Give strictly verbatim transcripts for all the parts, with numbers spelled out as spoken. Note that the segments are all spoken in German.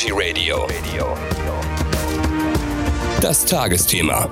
Veggie Radio. Das Tagesthema.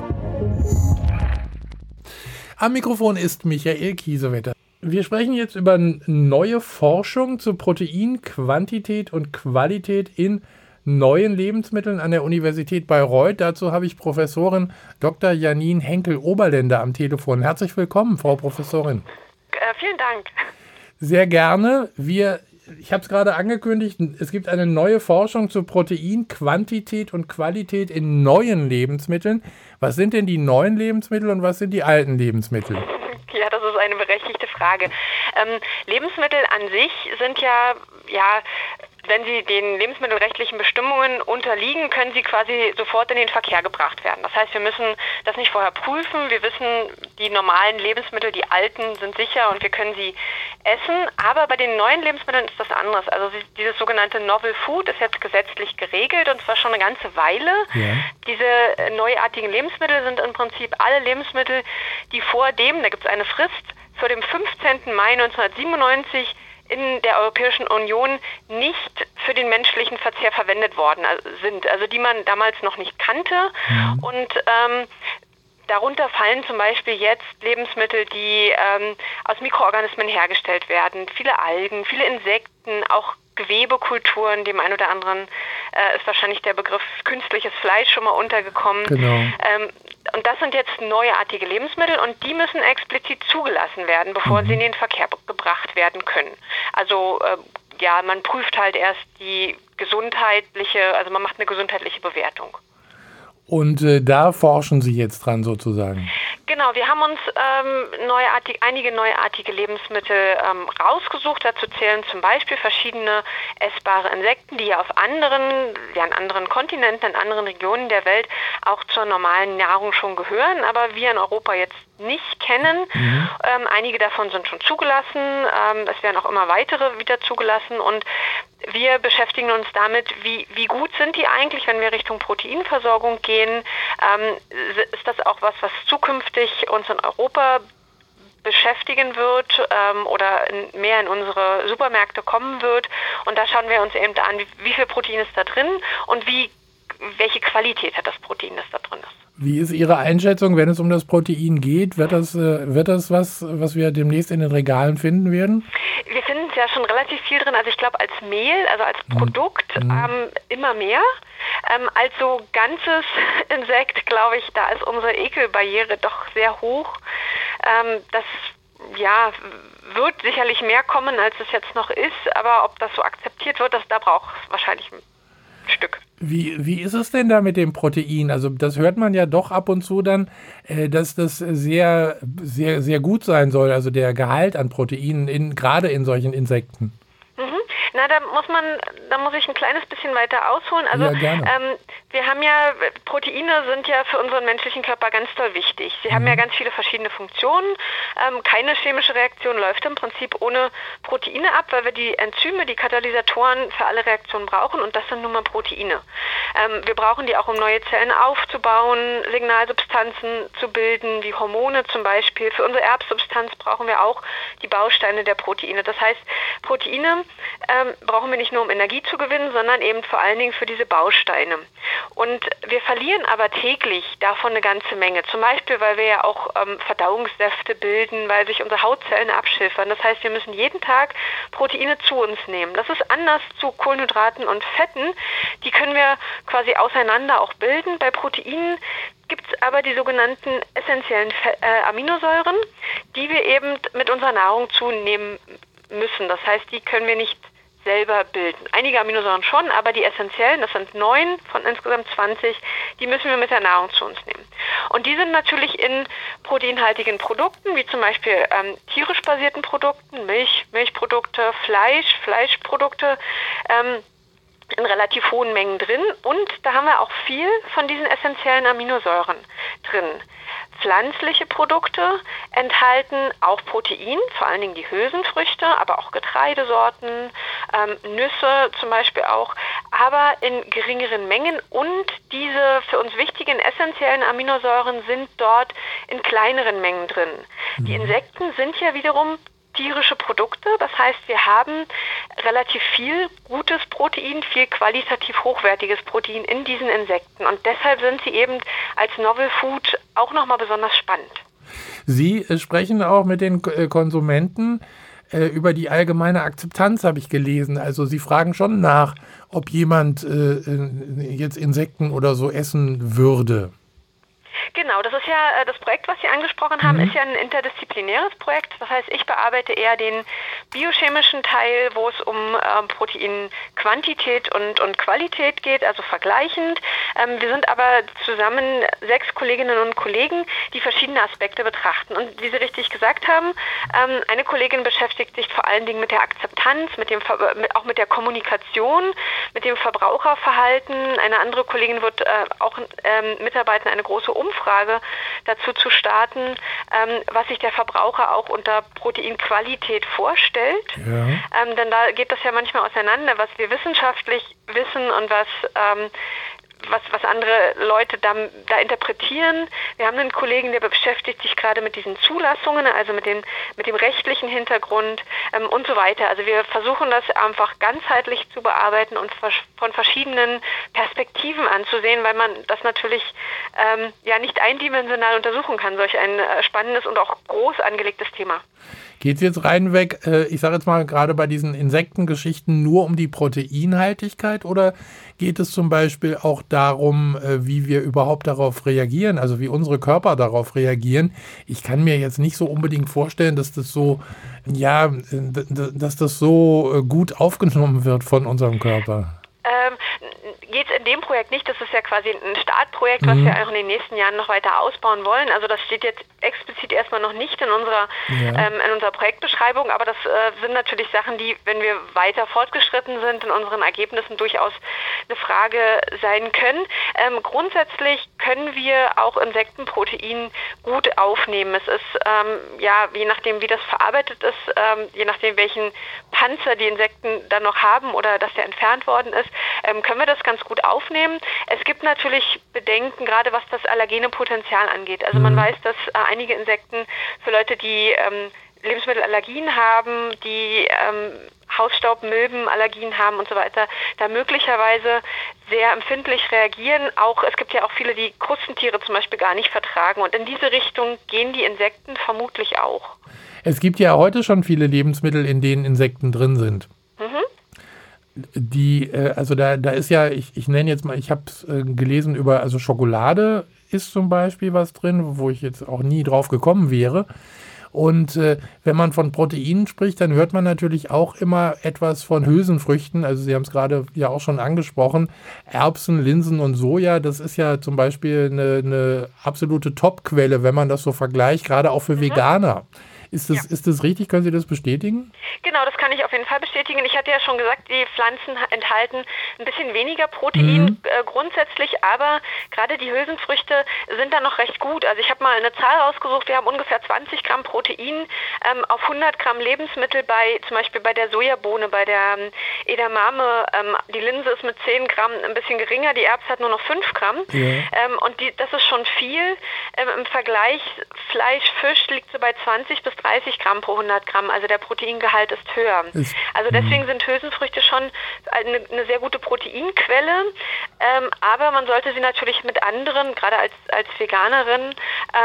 Am Mikrofon ist Michael Kiesewetter. Wir sprechen jetzt über neue Forschung zu Proteinquantität und Qualität in neuen Lebensmitteln an der Universität Bayreuth. Dazu habe ich Professorin Doktor Janine Henkel-Oberländer am Telefon. Herzlich willkommen, Frau Professorin. Äh, vielen Dank. Sehr gerne. Wir, ich habe es gerade angekündigt, es gibt eine neue Forschung zu Proteinquantität und Qualität in neuen Lebensmitteln. Was sind denn die neuen Lebensmittel und was sind die alten Lebensmittel? Ja, das ist eine berechtigte Frage. Ähm, Lebensmittel an sich sind ja, ja, wenn sie den lebensmittelrechtlichen Bestimmungen unterliegen, können sie quasi sofort in den Verkehr gebracht werden. Das heißt, wir müssen das nicht vorher prüfen. Wir wissen, die normalen Lebensmittel, die alten, sind sicher und wir können sie essen. Aber bei den neuen Lebensmitteln ist das anders. Also dieses sogenannte Novel Food ist jetzt gesetzlich geregelt und zwar schon eine ganze Weile. Ja. Diese neuartigen Lebensmittel sind im Prinzip alle Lebensmittel, die vor dem, da gibt es eine Frist, vor dem fünfzehnten Mai neunzehnhundertsiebenundneunzig in der Europäischen Union nicht für den menschlichen Verzehr verwendet worden sind, also die man damals noch nicht kannte. Mhm. Und ähm, darunter fallen zum Beispiel jetzt Lebensmittel, die ähm, aus Mikroorganismen hergestellt werden, viele Algen, viele Insekten, auch Gewebekulturen, dem einen oder anderen äh, ist wahrscheinlich der Begriff künstliches Fleisch schon mal untergekommen. Genau. Ähm, und das sind jetzt neuartige Lebensmittel und die müssen explizit zugelassen werden, bevor mhm. sie in den Verkehr be- gebracht werden können. Also äh, ja, man prüft halt erst die gesundheitliche, also man macht eine gesundheitliche Bewertung. Und äh, da forschen Sie jetzt dran sozusagen? Genau, wir haben uns ähm, neuartig, einige neuartige Lebensmittel ähm, rausgesucht. Dazu zählen zum Beispiel verschiedene essbare Insekten, die ja auf anderen, ja an anderen Kontinenten, in anderen Regionen der Welt auch zur normalen Nahrung schon gehören, aber wir in Europa jetzt nicht kennen. Mhm. Ähm, einige davon sind schon zugelassen. Ähm, es werden auch immer weitere wieder zugelassen und wir beschäftigen uns damit, wie, wie gut sind die eigentlich, wenn wir Richtung Proteinversorgung gehen. Ähm, ist das auch was, was zukünftig uns in Europa beschäftigen wird ähm, oder in, mehr in unsere Supermärkte kommen wird. Und da schauen wir uns eben an, wie, wie viel Protein ist da drin und wie, welche Qualität hat das Protein, das da drin ist. Wie ist Ihre Einschätzung, wenn es um das Protein geht? Wird das, äh, wird das was, was wir demnächst in den Regalen finden werden? Wir finden es ja schon relativ viel drin. Also ich glaube als Mehl, also als Produkt mhm. ähm, immer mehr. Ähm, als so ganzes Insekt, glaube ich, da ist unsere Ekelbarriere doch sehr hoch. Ähm, das ja, wird sicherlich mehr kommen, als es jetzt noch ist. Aber ob das so akzeptiert wird, das, da braucht es wahrscheinlich ein Stück. Wie, wie ist es denn da mit dem Protein? Also das hört man ja doch ab und zu dann, äh, dass das sehr, sehr, sehr gut sein soll, also der Gehalt an Proteinen, in, gerade in solchen Insekten. Mhm. Na, da muss man, da muss ich ein kleines bisschen weiter ausholen. Also ja, gerne. Ähm, wir haben ja, Proteine sind ja für unseren menschlichen Körper ganz toll wichtig. Sie mhm. haben ja ganz viele verschiedene Funktionen. Ähm, keine chemische Reaktion läuft im Prinzip ohne Proteine ab, weil wir die Enzyme, die Katalysatoren für alle Reaktionen brauchen und das sind nun mal Proteine. Ähm, wir brauchen die auch, um neue Zellen aufzubauen, Signalsubstanzen zu bilden, wie Hormone zum Beispiel. Für unsere Erbsubstanz brauchen wir auch die Bausteine der Proteine. Das heißt, Proteine ähm, brauchen wir nicht nur, um Energie zu gewinnen, sondern eben vor allen Dingen für diese Bausteine. Und wir verlieren aber täglich davon eine ganze Menge. Zum Beispiel, weil wir ja auch ähm, Verdauungssäfte bilden, weil sich unsere Hautzellen abschiffern. Das heißt, wir müssen jeden Tag Proteine zu uns nehmen. Das ist anders zu Kohlenhydraten und Fetten. Die können wir quasi auseinander auch bilden. Bei Proteinen gibt es aber die sogenannten essentiellen Fe- äh, Aminosäuren, die wir eben mit unserer Nahrung zunehmen müssen. Das heißt, die können wir nicht selber bilden. Einige Aminosäuren schon, aber die essentiellen, das sind neun von insgesamt zwanzig, die müssen wir mit der Nahrung zu uns nehmen. Und die sind natürlich in proteinhaltigen Produkten, wie zum Beispiel ähm, tierisch basierten Produkten, Milch, Milchprodukte, Fleisch, Fleischprodukte, ähm, in relativ hohen Mengen drin. Und da haben wir auch viel von diesen essentiellen Aminosäuren drin. Pflanzliche Produkte enthalten auch Protein, vor allen Dingen die Hülsenfrüchte, aber auch Getreidesorten, ähm, Nüsse zum Beispiel auch, aber in geringeren Mengen. Und diese für uns wichtigen essentiellen Aminosäuren sind dort in kleineren Mengen drin. Mhm. Die Insekten sind ja wiederum tierische Produkte. Das heißt, wir haben relativ viel gutes Protein, viel qualitativ hochwertiges Protein in diesen Insekten. Und deshalb sind sie eben als Novel Food auch nochmal besonders spannend. Sie äh, sprechen auch mit den äh, Konsumenten äh, über die allgemeine Akzeptanz, habe ich gelesen. Also Sie fragen schon nach, ob jemand äh, jetzt Insekten oder so essen würde. Genau, das ist ja äh, das Projekt, was Sie angesprochen haben, Mhm. ist ja ein interdisziplinäres Projekt. Das heißt, ich bearbeite eher den biochemischen Teil, wo es um ähm, Proteinquantität und, und Qualität geht, also vergleichend. Ähm, wir sind aber zusammen sechs Kolleginnen und Kollegen, die verschiedene Aspekte betrachten. Und wie Sie richtig gesagt haben, ähm, eine Kollegin beschäftigt sich vor allen Dingen mit der Akzeptanz, mit dem Ver- mit, auch mit der Kommunikation, mit dem Verbraucherverhalten. Eine andere Kollegin wird äh, auch ähm, mitarbeiten, eine große Umfrage dazu zu starten, ähm, was sich der Verbraucher auch unter Proteinqualität vorstellt. Ja. Ähm, denn da geht das ja manchmal auseinander, was wir wissenschaftlich wissen und was ähm, was, was andere Leute da, da interpretieren. Wir haben einen Kollegen, der beschäftigt sich gerade mit diesen Zulassungen, also mit dem, mit dem rechtlichen Hintergrund ähm, und so weiter. Also wir versuchen das einfach ganzheitlich zu bearbeiten und von verschiedenen Perspektiven anzusehen, weil man das natürlich ähm, ja nicht eindimensional untersuchen kann, solch ein äh, spannendes und auch groß angelegtes Thema. Geht es jetzt reinweg, äh, ich sage jetzt mal gerade bei diesen Insektengeschichten, nur um die Proteinhaltigkeit oder geht es zum Beispiel auch darum, äh, wie wir überhaupt darauf reagieren, also wie unsere Körper darauf reagieren? Ich kann mir jetzt nicht so unbedingt vorstellen, dass das so, ja, d- d- dass das so äh, gut aufgenommen wird von unserem Körper. Ähm, geht es in dem Projekt nicht, das ist ja quasi ein Startprojekt, was Mhm. wir auch in den nächsten Jahren noch weiter ausbauen wollen. Also das steht jetzt explizit erstmal noch nicht in unserer, Ja. ähm, in unserer Projektbeschreibung, aber das äh, sind natürlich Sachen, die, wenn wir weiter fortgeschritten sind, in unseren Ergebnissen durchaus eine Frage sein können. Ähm, grundsätzlich können wir auch Insektenprotein gut aufnehmen. Es ist, ähm, ja, je nachdem, wie das verarbeitet ist, ähm, je nachdem, welchen Panzer die Insekten dann noch haben oder dass der entfernt worden ist, ähm, können wir das ganz gut aufnehmen. Es gibt natürlich Bedenken, gerade was das allergene Potenzial angeht. Also man Mhm. weiß, dass äh, einige Insekten für Leute, die ähm, Lebensmittelallergien haben, die ähm, Hausstaub, Milbenallergien haben und so weiter, da möglicherweise sehr empfindlich reagieren. Auch es gibt ja auch viele, die Krustentiere zum Beispiel gar nicht vertragen. Und in diese Richtung gehen die Insekten vermutlich auch. Es gibt ja heute schon viele Lebensmittel, in denen Insekten drin sind. Mhm. Die, äh, also da, da ist ja, ich, ich nenne jetzt mal, ich habe es äh, gelesen über, also Schokolade ist zum Beispiel was drin, wo ich jetzt auch nie drauf gekommen wäre. Und äh, wenn man von Proteinen spricht, dann hört man natürlich auch immer etwas von Hülsenfrüchten. Also Sie haben es gerade ja auch schon angesprochen. Erbsen, Linsen und Soja, das ist ja zum Beispiel eine, eine absolute Top-Quelle, wenn man das so vergleicht, gerade auch für Mhm. Veganer. Ist das, Ja. ist das richtig? Können Sie das bestätigen? Genau, das kann ich auf jeden Fall bestätigen. Ich hatte ja schon gesagt, die Pflanzen enthalten ein bisschen weniger Protein Mhm. äh, grundsätzlich, aber gerade die Hülsenfrüchte sind da noch recht gut. Also ich habe mal eine Zahl rausgesucht, wir haben ungefähr zwanzig Gramm Protein ähm, auf hundert Gramm Lebensmittel bei, zum Beispiel bei der Sojabohne, bei der ähm, Edamame. Ähm, die Linse ist mit zehn Gramm ein bisschen geringer, die Erbse hat nur noch fünf Gramm. Ja. Ähm, und die, das ist schon viel. Ähm, im Vergleich Fleisch, Fisch liegt so bei zwanzig bis dreißig Gramm pro hundert Gramm, also der Proteingehalt ist höher. Ist- Also deswegen sind Hülsenfrüchte schon eine, eine sehr gute Proteinquelle, ähm, aber man sollte sie natürlich mit anderen, gerade als, als Veganerin,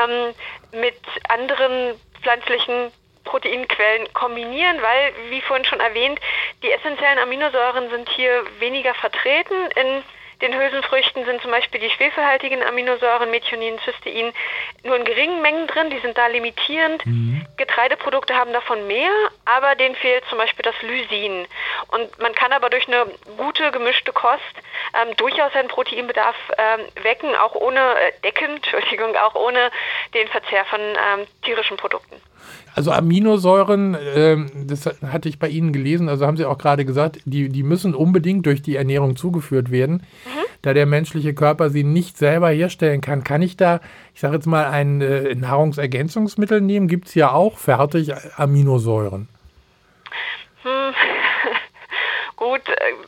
ähm, mit anderen pflanzlichen Proteinquellen kombinieren, weil, wie vorhin schon erwähnt, die essentiellen Aminosäuren sind hier weniger vertreten. In den Hülsenfrüchten sind zum Beispiel die schwefelhaltigen Aminosäuren, Methionin, Cystein, nur in geringen Mengen drin, die sind da limitierend. Mhm. Getreideprodukte haben davon mehr, aber denen fehlt zum Beispiel das Lysin. Und man kann aber durch eine gute, gemischte Kost ähm, durchaus einen Proteinbedarf ähm, wecken, auch ohne, äh, decken, Entschuldigung, auch ohne den Verzehr von ähm, tierischen Produkten. Also Aminosäuren, ähm, das hatte ich bei Ihnen gelesen, also haben Sie auch gerade gesagt, die, die müssen unbedingt durch die Ernährung zugeführt werden, Mhm. da der menschliche Körper sie nicht selber herstellen kann. Kann ich da, ich sage jetzt mal, ein äh, Nahrungsergänzungsmittel nehmen? Gibt es ja auch fertig Aminosäuren. Hm. Gut, äh,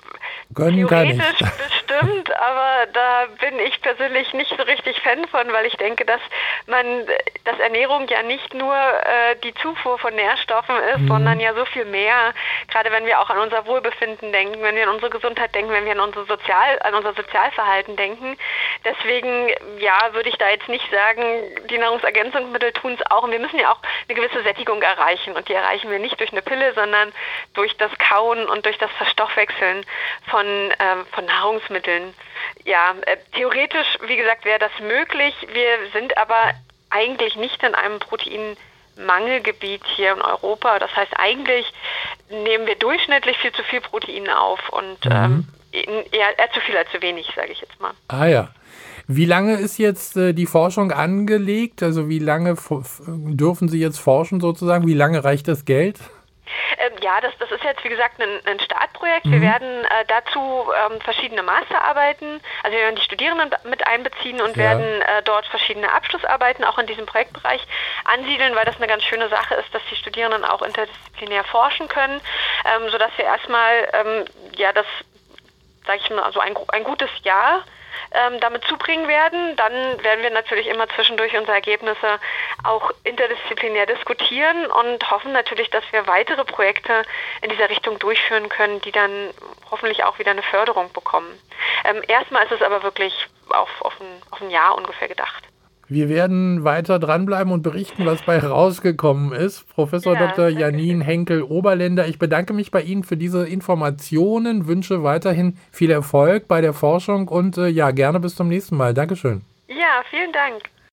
Gönnen kann ich. Theoretisch bestimmt, aber da bin ich persönlich nicht so richtig Fan von, weil ich denke, dass man, dass Ernährung ja nicht nur äh, die Zufuhr von Nährstoffen ist, mhm. sondern ja so viel mehr. Gerade wenn wir auch an unser Wohlbefinden denken, wenn wir an unsere Gesundheit denken, wenn wir an unser Sozial, an unser Sozialverhalten denken. Deswegen, ja, würde ich da jetzt nicht sagen, die Nahrungsergänzungsmittel tun es auch. Und wir müssen ja auch eine gewisse Sättigung erreichen. Und die erreichen wir nicht durch eine Pille, sondern durch das Kauen und durch das Verstoffwechseln von, ähm, von Nahrungsmitteln. Ja, äh, theoretisch, wie gesagt, wäre das möglich. Wir sind aber eigentlich nicht in einem Proteinmangelgebiet hier in Europa. Das heißt, eigentlich nehmen wir durchschnittlich viel zu viel Protein auf und mhm. ähm, eher, eher zu viel als zu wenig, sage ich jetzt mal. Ah ja. Wie lange ist jetzt äh, die Forschung angelegt? Also wie lange f- dürfen Sie jetzt forschen sozusagen? Wie lange reicht das Geld? Ähm, ja, das, das ist jetzt, wie gesagt, ein, ein Startprojekt. Mhm. Wir werden äh, dazu ähm, verschiedene Masterarbeiten, also wir werden die Studierenden mit einbeziehen und ja. werden äh, dort verschiedene Abschlussarbeiten auch in diesem Projektbereich ansiedeln, weil das eine ganz schöne Sache ist, dass die Studierenden auch interdisziplinär forschen können, ähm, sodass wir erstmal, ähm, ja, das, sage ich mal, also ein, ein gutes Jahr Ähm, damit zubringen werden. Dann werden wir natürlich immer zwischendurch unsere Ergebnisse auch interdisziplinär diskutieren und hoffen natürlich, dass wir weitere Projekte in dieser Richtung durchführen können, die dann hoffentlich auch wieder eine Förderung bekommen. Ähm, erstmal ist es aber wirklich auf, auf, ein, auf ein Jahr ungefähr gedacht. Wir werden weiter dranbleiben und berichten, was bei rausgekommen ist. Professor Ja, Doktor Janine Henkel-Oberländer, ich bedanke mich bei Ihnen für diese Informationen, wünsche weiterhin viel Erfolg bei der Forschung und äh, ja, gerne bis zum nächsten Mal. Dankeschön. Ja, vielen Dank.